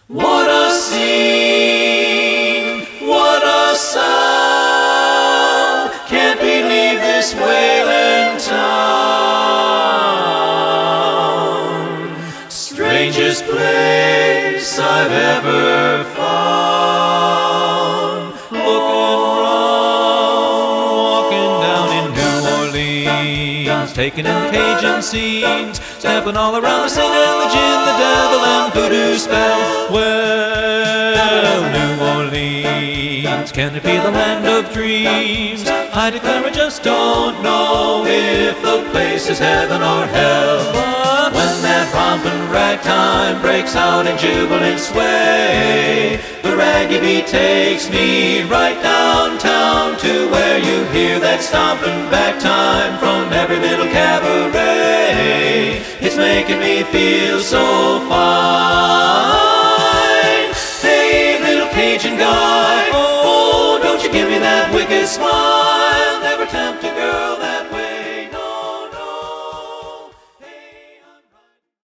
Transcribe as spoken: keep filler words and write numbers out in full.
What a scene, what a sound, can't believe this Wayland town. Strangest place I've ever found. Looking round, walking down in New Orleans, taking in the Cajun scenes, stepping all around the singing the gin, the devil and voodoo spell. Well, New Orleans, can it be the land of dreams? I declare I just don't know if the place is heaven or hell. But when that romping ragtime breaks out in jubilant sway, the raggy beat takes me right downtown to where you hear that stomping back time from every little cabaret. It's making me feel so fine. Hey, little Cajun guy, oh, don't you give me that wicked smile. Never tempt a girl